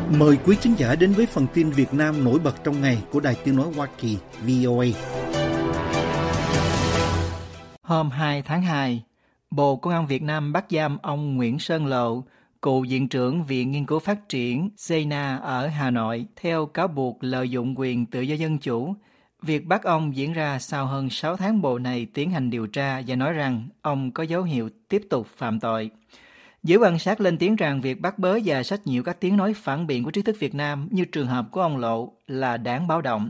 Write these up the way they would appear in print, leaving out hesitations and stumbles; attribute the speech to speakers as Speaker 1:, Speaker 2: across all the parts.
Speaker 1: Mời quý khán giả đến với phần tin Việt Nam nổi bật trong ngày của Đài Tiếng nói Hoa Kỳ VOA.
Speaker 2: Hôm 2 tháng 2, Bộ Công an Việt Nam bắt giam ông Nguyễn Sơn Lộ, cựu Viện trưởng Viện Nghiên cứu Phát triển CNA ở Hà Nội, theo cáo buộc lợi dụng quyền tự do dân chủ. Việc bắt ông diễn ra sau hơn 6 tháng bộ này tiến hành điều tra và nói rằng ông có dấu hiệu tiếp tục phạm tội. Giới quan sát lên tiếng rằng việc bắt bớ và sách nhiễu các tiếng nói phản biện của trí thức Việt Nam như trường hợp của ông Lộ là đáng báo động.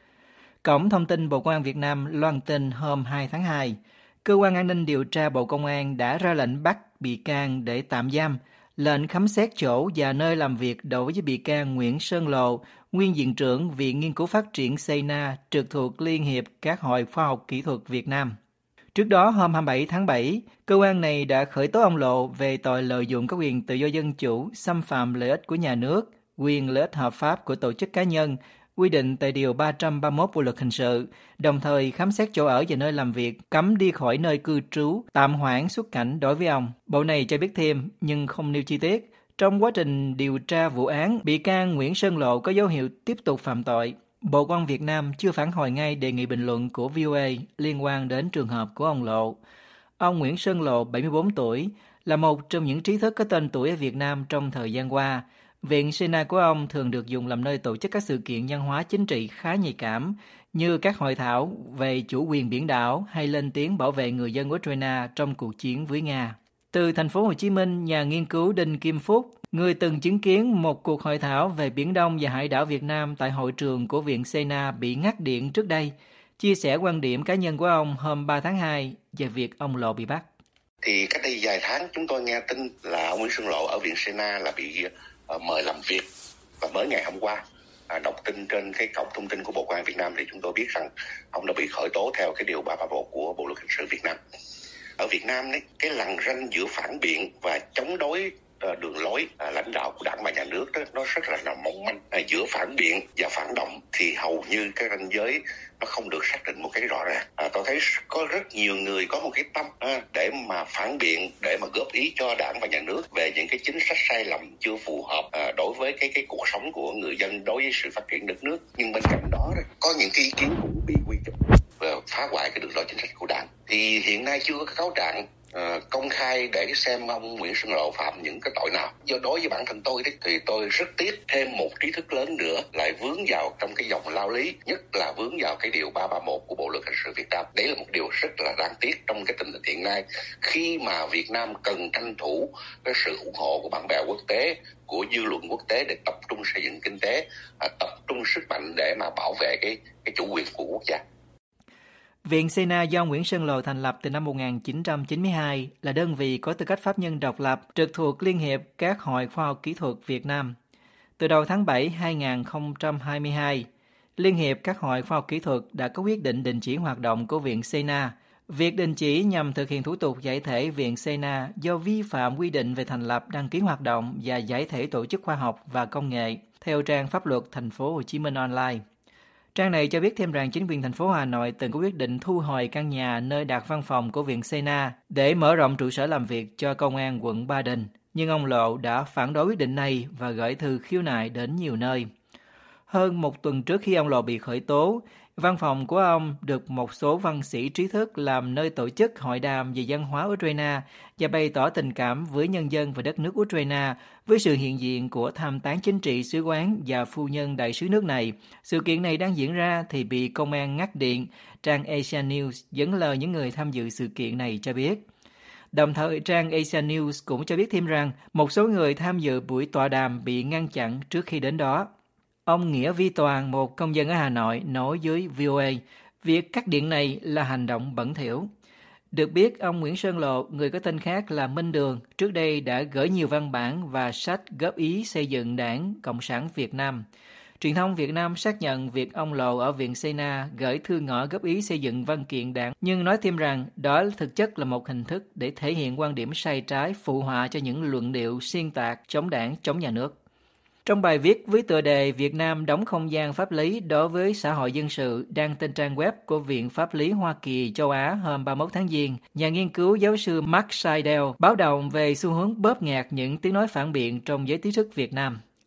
Speaker 2: Cổng thông tin Bộ Công an Việt Nam loan tin hôm 2 tháng 2, Cơ quan An ninh Điều tra Bộ Công an đã ra lệnh bắt bị can để tạm giam, lệnh khám xét chỗ và nơi làm việc đối với bị can Nguyễn Sơn Lộ, nguyên Viện trưởng Viện Nghiên cứu Phát triển CNA trực thuộc Liên hiệp các Hội Khoa học Kỹ thuật Việt Nam. Trước đó, hôm 27 tháng 7, cơ quan này đã khởi tố ông Lộ về tội lợi dụng các quyền tự do dân chủ, xâm phạm lợi ích của nhà nước, quyền lợi ích hợp pháp của tổ chức cá nhân, quy định tại Điều 331 Bộ Luật Hình sự, đồng thời khám xét chỗ ở và nơi làm việc, cấm đi khỏi nơi cư trú, tạm hoãn xuất cảnh đối với ông. Bộ này cho biết thêm, nhưng không nêu chi tiết, trong quá trình điều tra vụ án, bị can Nguyễn Sơn Lộ có dấu hiệu tiếp tục phạm tội. Bộ Công an Việt Nam chưa phản hồi ngay đề nghị bình luận của VOA liên quan đến trường hợp của ông Lộ. Ông Nguyễn Sơn Lộ, 74 tuổi, là một trong những trí thức có tên tuổi ở Việt Nam trong thời gian qua. Viện CNA của ông thường được dùng làm nơi tổ chức các sự kiện văn hóa chính trị khá nhạy cảm, như các hội thảo về chủ quyền biển đảo hay lên tiếng bảo vệ người dân Ukraine trong cuộc chiến với Nga. Từ thành phố Hồ Chí Minh, nhà nghiên cứu Đinh Kim Phúc, người từng chứng kiến một cuộc hội thảo về Biển Đông và hải đảo Việt Nam tại hội trường của Viện CNA bị ngắt điện trước đây, chia sẻ quan điểm cá nhân của ông hôm 3 tháng 2 về việc ông Lộ bị bắt.
Speaker 3: Thì cách đây vài tháng chúng tôi nghe tin là ông Nguyễn Sơn Lộ ở Viện CNA là bị mời làm việc, và mới ngày hôm qua đọc tin trên cái cổng thông tin của Bộ Công an Việt Nam thì chúng tôi biết rằng ông đã bị khởi tố theo cái điều 331 của Bộ Luật Hình sự Việt Nam. Ở Việt Nam đấy, cái lằn ranh giữa phản biện và chống đối đường lối lãnh đạo của Đảng và Nhà nước đó, nó rất là mỏng manh. Giữa phản biện và phản động thì hầu như cái ranh giới nó không được xác định một cái rõ ràng. Tôi thấy có rất nhiều người có một cái tâm để mà phản biện, để mà góp ý cho Đảng và Nhà nước về những cái chính sách sai lầm chưa phù hợp đối với cái cuộc sống của người dân, đối với sự phát triển đất nước. Nhưng bên cạnh đó có những cái ý kiến cũng bị quy chụp và phá hoại cái đường lối chính sách của Đảng. Thì hiện nay chưa có cáo trạng công khai để xem ông Nguyễn Sơn Lộ phạm những cái tội nào. Do đối với bản thân tôi thì tôi rất tiếc thêm một trí thức lớn nữa lại vướng vào trong cái dòng lao lý, nhất là vướng vào cái điều 331 của Bộ Luật Hình sự Việt Nam. Đấy là một điều rất là đáng tiếc trong cái tình hình hiện nay, khi mà Việt Nam cần tranh thủ cái sự ủng hộ của bạn bè quốc tế, của dư luận quốc tế để tập trung xây dựng kinh tế, tập trung sức mạnh để mà bảo vệ cái chủ quyền của quốc gia.
Speaker 2: Viện CNA do Nguyễn Sơn Lộ thành lập từ năm 1992 là đơn vị có tư cách pháp nhân độc lập trực thuộc Liên hiệp các Hội Khoa học Kỹ thuật Việt Nam. Từ đầu tháng 7 2022, Liên hiệp các Hội Khoa học Kỹ thuật đã có quyết định đình chỉ hoạt động của Viện CNA. Việc đình chỉ nhằm thực hiện thủ tục giải thể Viện CNA do vi phạm quy định về thành lập, đăng ký hoạt động và giải thể tổ chức khoa học và công nghệ, theo trang pháp luật Thành phố Hồ Chí Minh Online. Trang này cho biết thêm rằng chính quyền thành phố Hà Nội từng có quyết định thu hồi căn nhà nơi đặt văn phòng của Viện CNA để mở rộng trụ sở làm việc cho Công an quận Ba Đình. Nhưng ông Lộ đã phản đối quyết định này và gửi thư khiếu nại đến nhiều nơi. Hơn một tuần trước khi ông Lộ bị khởi tố, văn phòng của ông được một số văn sĩ trí thức làm nơi tổ chức hội đàm về văn hóa Ukraine và bày tỏ tình cảm với nhân dân và đất nước Ukraine với sự hiện diện của tham tán chính trị sứ quán và phu nhân đại sứ nước này. Sự kiện này đang diễn ra thì bị công an ngắt điện, trang Asia News dẫn lời những người tham dự sự kiện này cho biết. Đồng thời, trang Asia News cũng cho biết thêm rằng một số người tham dự buổi tọa đàm bị ngăn chặn trước khi đến đó. Ông Nghĩa Vi Toàn, một công dân ở Hà Nội, nói với VOA, việc cắt điện này là hành động bẩn thỉu. Được biết, ông Nguyễn Sơn Lộ, người có tên khác là Minh Đường, trước đây đã gửi nhiều văn bản và sách góp ý xây dựng Đảng Cộng sản Việt Nam. Truyền thông Việt Nam xác nhận việc ông Lộ ở Viện CNA gửi thư ngỏ góp ý xây dựng văn kiện Đảng, nhưng nói thêm rằng đó thực chất là một hình thức để thể hiện quan điểm sai trái phụ họa cho những luận điệu xuyên tạc chống Đảng, chống nhà nước. Trong bài viết với tựa đề Việt Nam đóng không gian pháp lý đối với xã hội dân sự đăng trên trang web của Viện Pháp lý Hoa Kỳ châu Á hôm 31 tháng Giêng, nhà nghiên cứu giáo sư Mark Seidel báo động về xu hướng bóp nghẹt những tiếng nói phản biện trong giới trí thức Việt Nam.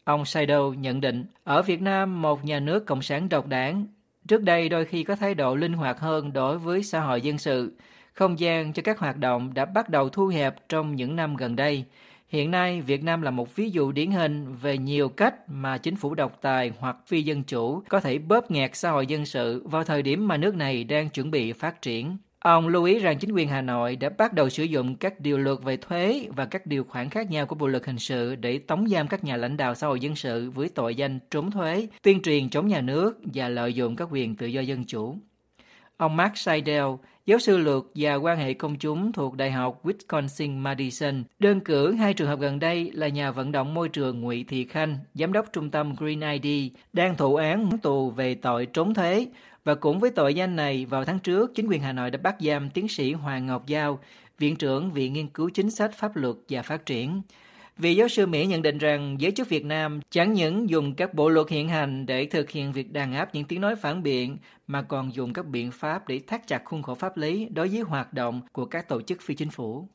Speaker 2: Ông Saido nhận định, ở Việt Nam, một nhà nước cộng sản độc đảng, trước đây đôi khi có thái độ linh hoạt hơn đối với xã hội dân sự. Không gian cho các hoạt động đã bắt đầu thu hẹp trong những năm gần đây. Hiện nay, Việt Nam là một ví dụ điển hình về nhiều cách mà chính phủ độc tài hoặc phi dân chủ có thể bóp nghẹt xã hội dân sự vào thời điểm mà nước này đang chuẩn bị phát triển. Ông lưu ý rằng chính quyền Hà Nội đã bắt đầu sử dụng các điều luật về thuế và các điều khoản khác nhau của Bộ luật hình sự để tống giam các nhà lãnh đạo xã hội dân sự với tội danh trốn thuế, tuyên truyền chống nhà nước và lợi dụng các quyền tự do dân chủ. Ông Mark Seidel, giáo sư luật và quan hệ công chúng thuộc Đại học Wisconsin-Madison, đơn cử hai trường hợp gần đây là nhà vận động môi trường Ngụy Thị Khanh, giám đốc trung tâm Green ID, đang thụ án tù về tội trốn thuế. Và cũng với tội danh này, vào tháng trước, chính quyền Hà Nội đã bắt giam tiến sĩ Hoàng Ngọc Giao, Viện trưởng Viện Nghiên cứu Chính sách Pháp luật và Phát triển. Vị giáo sư Mỹ nhận định rằng giới chức Việt Nam chẳng những dùng các bộ luật hiện hành để thực hiện việc đàn áp những tiếng nói phản biện, mà còn dùng các biện pháp để thắt chặt khuôn khổ pháp lý đối với hoạt động của các tổ chức phi chính phủ.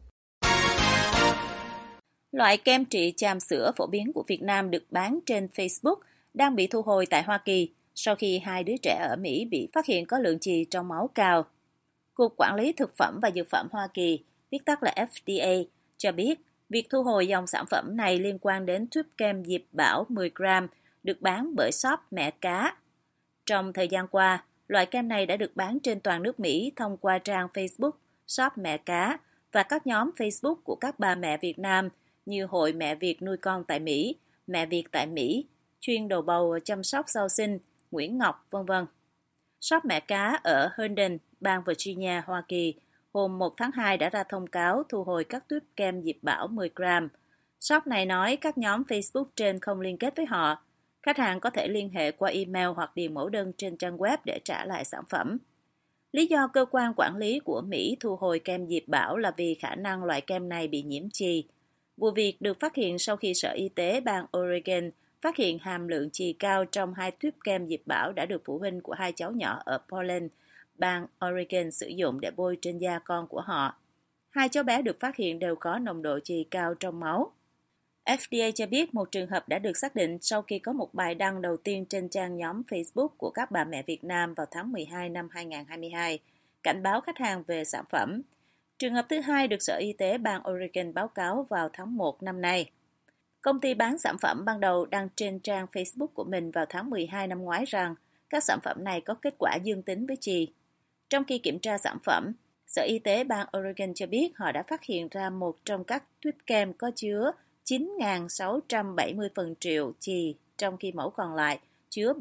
Speaker 4: Loại kem trị chàm sữa phổ biến của Việt Nam được bán trên Facebook đang bị thu hồi tại Hoa Kỳ sau khi 2 đứa trẻ ở Mỹ bị phát hiện có lượng chì trong máu cao. Cục Quản lý Thực phẩm và Dược phẩm Hoa Kỳ, viết tắt là FDA, cho biết việc thu hồi dòng sản phẩm này liên quan đến tube kem Diệp Bảo 10 gram được bán bởi shop Mẹ Cá. Trong thời gian qua, loại kem này đã được bán trên toàn nước Mỹ thông qua trang Facebook shop Mẹ Cá và các nhóm Facebook của các bà mẹ Việt Nam như Hội Mẹ Việt Nuôi Con tại Mỹ, Mẹ Việt tại Mỹ, chuyên đầu bầu chăm sóc sau sinh, Nguyễn Ngọc, v.v. Shop Mẹ Cá ở Herndon, bang Virginia, Hoa Kỳ, hôm 1 tháng 2 đã ra thông cáo thu hồi các tube kem Diệp Bảo 10 gram. Shop này nói các nhóm Facebook trên không liên kết với họ. Khách hàng có thể liên hệ qua email hoặc điền mẫu đơn trên trang web để trả lại sản phẩm. Lý do cơ quan quản lý của Mỹ thu hồi kem Diệp Bảo là vì khả năng loại kem này bị nhiễm chì. Vụ việc được phát hiện sau khi Sở Y tế bang Oregon phát hiện hàm lượng chì cao trong 2 tube kem Diệp Bảo đã được phụ huynh của 2 cháu nhỏ ở Portland, bang Oregon sử dụng để bôi trên da con của họ. 2 cháu bé được phát hiện đều có nồng độ chì cao trong máu. FDA cho biết một trường hợp đã được xác định sau khi có một bài đăng đầu tiên trên trang nhóm Facebook của các bà mẹ Việt Nam vào tháng 12 năm 2022, cảnh báo khách hàng về sản phẩm. Trường hợp thứ hai được Sở Y tế bang Oregon báo cáo vào tháng 1 năm nay. Công ty bán sản phẩm ban đầu đăng trên trang Facebook của mình vào tháng 12 năm ngoái rằng các sản phẩm này có kết quả dương tính với chì. Trong khi kiểm tra sản phẩm, Sở Y tế bang Oregon cho biết họ đã phát hiện ra một trong các tube kem có chứa 9.670 phần triệu chì, trong khi mẫu còn lại chứa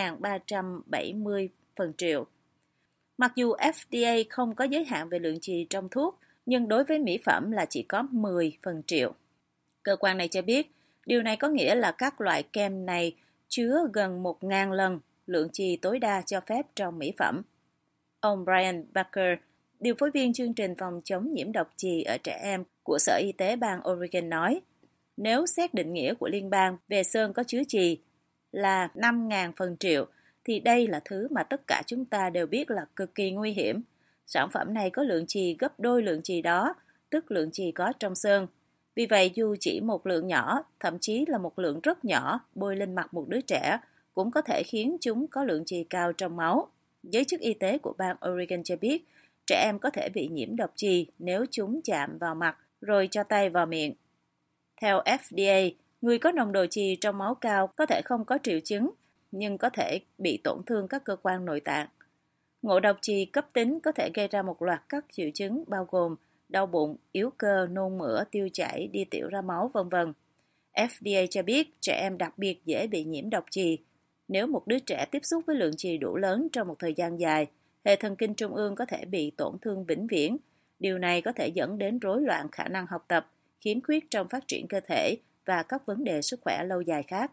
Speaker 4: 7.370 phần triệu. Mặc dù FDA không có giới hạn về lượng chì trong thuốc, nhưng đối với mỹ phẩm là chỉ có 10 phần triệu. Cơ quan này cho biết, điều này có nghĩa là các loại kem này chứa gần 1.000 lần lượng chì tối đa cho phép trong mỹ phẩm. Ông Brian Baker, điều phối viên chương trình phòng chống nhiễm độc chì ở trẻ em của Sở Y tế bang Oregon nói, nếu xét định nghĩa của liên bang về sơn có chứa chì là 5.000 phần triệu, thì đây là thứ mà tất cả chúng ta đều biết là cực kỳ nguy hiểm. Sản phẩm này có lượng chì gấp đôi lượng chì đó, tức lượng chì có trong sơn. Vì vậy, dù chỉ một lượng nhỏ, thậm chí là một lượng rất nhỏ, bôi lên mặt một đứa trẻ, cũng có thể khiến chúng có lượng chì cao trong máu. Giới chức y tế của bang Oregon cho biết, trẻ em có thể bị nhiễm độc chì nếu chúng chạm vào mặt, rồi cho tay vào miệng. Theo FDA, người có nồng độ chì trong máu cao có thể không có triệu chứng, nhưng có thể bị tổn thương các cơ quan nội tạng. Ngộ độc chì cấp tính có thể gây ra một loạt các triệu chứng bao gồm đau bụng, yếu cơ, nôn mửa, tiêu chảy, đi tiểu ra máu, v.v. FDA cho biết trẻ em đặc biệt dễ bị nhiễm độc chì. Nếu một đứa trẻ tiếp xúc với lượng chì đủ lớn trong một thời gian dài, hệ thần kinh trung ương có thể bị tổn thương vĩnh viễn. Điều này có thể dẫn đến rối loạn khả năng học tập, khiếm khuyết trong phát triển cơ thể và các vấn đề sức khỏe lâu dài khác.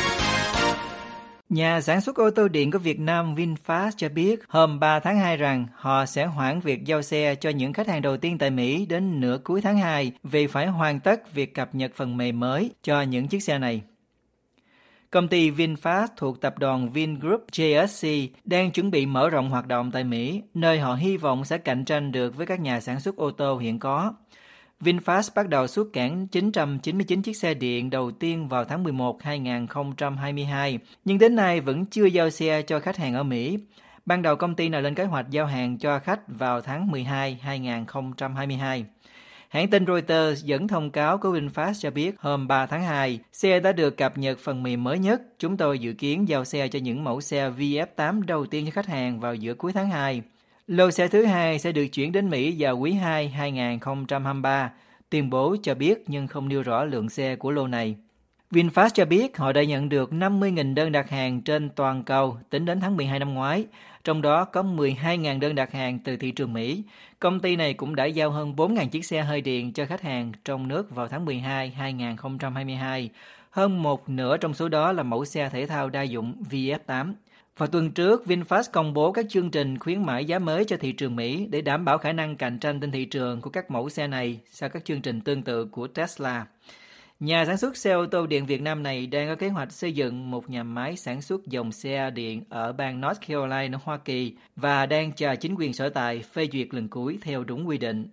Speaker 2: Nhà sản xuất ô tô điện của Việt Nam VinFast cho biết hôm 3 tháng 2 rằng họ sẽ hoãn việc giao xe cho những khách hàng đầu tiên tại Mỹ đến nửa cuối tháng 2 vì phải hoàn tất việc cập nhật phần mềm mới cho những chiếc xe này. Công ty VinFast thuộc tập đoàn Vingroup JSC đang chuẩn bị mở rộng hoạt động tại Mỹ, nơi họ hy vọng sẽ cạnh tranh được với các nhà sản xuất ô tô hiện có. VinFast bắt đầu xuất cảng 999 chiếc xe điện đầu tiên vào tháng 11 2022, nhưng đến nay vẫn chưa giao xe cho khách hàng ở Mỹ. Ban đầu công ty này lên kế hoạch giao hàng cho khách vào tháng 12 2022. Hãng tin Reuters dẫn thông cáo của VinFast cho biết hôm 3 tháng 2, xe đã được cập nhật phần mềm mới nhất. Chúng tôi dự kiến giao xe cho những mẫu xe VF8 đầu tiên cho khách hàng vào giữa cuối tháng 2. Lô xe thứ hai sẽ được chuyển đến Mỹ vào quý 2 2023, tuyên bố cho biết nhưng không nêu rõ lượng xe của lô này. VinFast cho biết họ đã nhận được 50.000 đơn đặt hàng trên toàn cầu tính đến tháng 12 năm ngoái, trong đó có 12.000 đơn đặt hàng từ thị trường Mỹ. Công ty này cũng đã giao hơn 4.000 chiếc xe hơi điện cho khách hàng trong nước vào tháng 12 2022. Hơn một nửa trong số đó là mẫu xe thể thao đa dụng VF8. Vào tuần trước, VinFast công bố các chương trình khuyến mãi giá mới cho thị trường Mỹ để đảm bảo khả năng cạnh tranh trên thị trường của các mẫu xe này sau các chương trình tương tự của Tesla. Nhà sản xuất xe ô tô điện Việt Nam này đang có kế hoạch xây dựng một nhà máy sản xuất dòng xe điện ở bang North Carolina, Hoa Kỳ và đang chờ chính quyền sở tại phê duyệt lần cuối theo đúng quy định.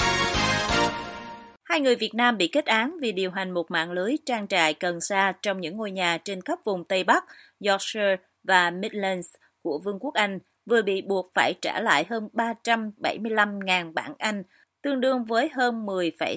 Speaker 4: Hai người Việt Nam bị kết án vì điều hành một mạng lưới trang trại cần sa trong những ngôi nhà trên khắp vùng Tây Bắc, Yorkshire và Midlands của Vương quốc Anh vừa bị buộc phải trả lại hơn 375.000 bảng Anh, tương đương với hơn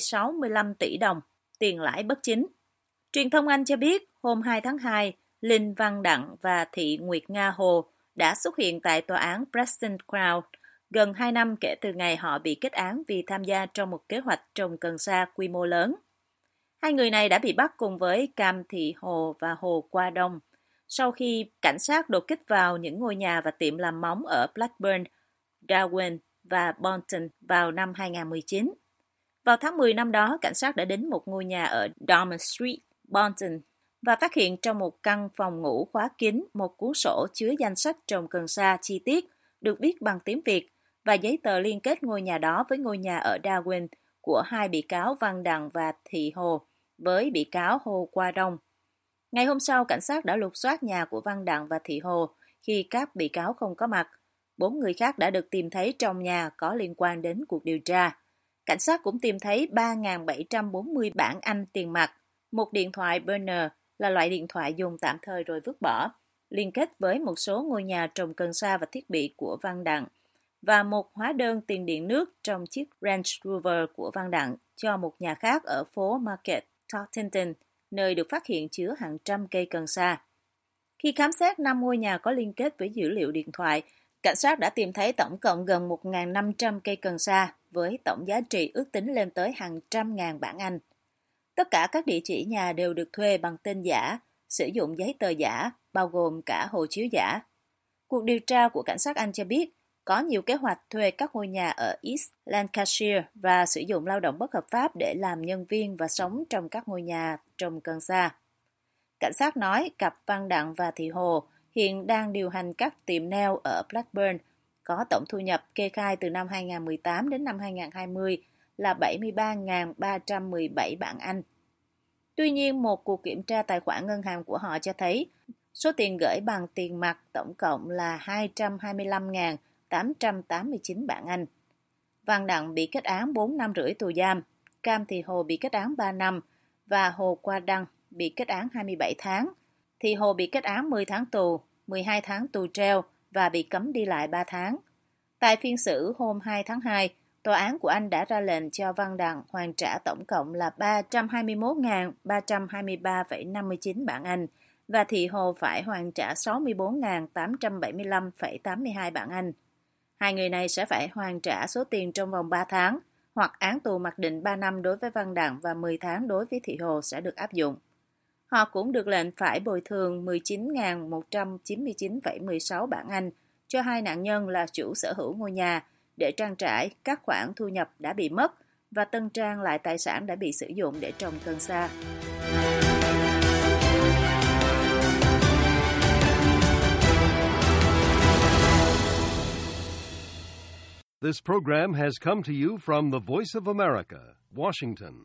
Speaker 4: 10,65 tỷ đồng, tiền lãi bất chính. Truyền thông Anh cho biết hôm 2 tháng 2, Linh Văn Đặng và Thị Nguyệt Nga Hồ đã xuất hiện tại tòa án Preston Crown gần 2 năm kể từ ngày họ bị kết án vì tham gia trong một kế hoạch trồng cần sa quy mô lớn. Hai người này đã bị bắt cùng với Cam Thị Hồ và Hồ Qua Đông sau khi cảnh sát đột kích vào những ngôi nhà và tiệm làm móng ở Blackburn, Darwen và Bolton vào năm 2019. Vào tháng 10 năm đó, cảnh sát đã đến một ngôi nhà ở Dormer Street, Bolton và phát hiện trong một căn phòng ngủ khóa kín một cuốn sổ chứa danh sách trồng cần sa chi tiết được viết bằng tiếng Việt và giấy tờ liên kết ngôi nhà đó với ngôi nhà ở Darwen của hai bị cáo Văn Đặng và Thị Hồ với bị cáo Hồ Qua Đông. Ngày hôm sau, cảnh sát đã lục soát nhà của Văn Đặng và Thị Hồ khi các bị cáo không có mặt. 4 người khác đã được tìm thấy trong nhà có liên quan đến cuộc điều tra. Cảnh sát cũng tìm thấy 3.740 bảng Anh tiền mặt, một điện thoại burner là loại điện thoại dùng tạm thời rồi vứt bỏ, liên kết với một số ngôi nhà trồng cần sa và thiết bị của Văn Đặng, và một hóa đơn tiền điện nước trong chiếc Range Rover của Văn Đặng cho một nhà khác ở phố Market, Tottenham, nơi được phát hiện chứa hàng trăm cây cần sa. Khi khám xét 5 ngôi nhà có liên kết với dữ liệu điện thoại, cảnh sát đã tìm thấy tổng cộng gần 1.500 cây cần sa với tổng giá trị ước tính lên tới hàng trăm ngàn bảng Anh. Tất cả các địa chỉ nhà đều được thuê bằng tên giả, sử dụng giấy tờ giả, bao gồm cả hộ chiếu giả. Cuộc điều tra của cảnh sát Anh cho biết có nhiều kế hoạch thuê các ngôi nhà ở East Lancashire và sử dụng lao động bất hợp pháp để làm nhân viên và sống trong các ngôi nhà trồng cần sa. Cảnh sát nói cặp Văn Đặng và Thị Hồ hiện đang điều hành các tiệm nail ở Blackburn, có tổng thu nhập kê khai từ năm 2018 đến năm 2020 là 73.317 bảng Anh. Tuy nhiên, một cuộc kiểm tra tài khoản ngân hàng của họ cho thấy số tiền gửi bằng tiền mặt tổng cộng là 225.889 bảng Anh. Văn Đặng bị kết án 4 năm rưỡi tù giam, Cam Thị Hồ bị kết án 3 năm và Hồ Qua Đăng bị kết án 27 tháng. Thị Hồ bị kết án 10 tháng tù, 12 tháng tù treo và bị cấm đi lại 3 tháng. Tại phiên xử hôm 2 tháng 2, tòa án của Anh đã ra lệnh cho Văn Đặng hoàn trả tổng cộng là 321.323,59 bảng Anh và Thị Hồ phải hoàn trả 64.875,82 bảng Anh. Hai người này sẽ phải hoàn trả số tiền trong vòng 3 tháng, hoặc án tù mặc định 3 năm đối với Văn Đặng và 10 tháng đối với Thị Hồ sẽ được áp dụng. Họ cũng được lệnh phải bồi thường 19.199,16 bảng Anh cho hai nạn nhân là chủ sở hữu ngôi nhà để trang trải các khoản thu nhập đã bị mất và tân trang lại tài sản đã bị sử dụng để trồng cần sa.
Speaker 5: This program has come to you from the Voice of America, Washington.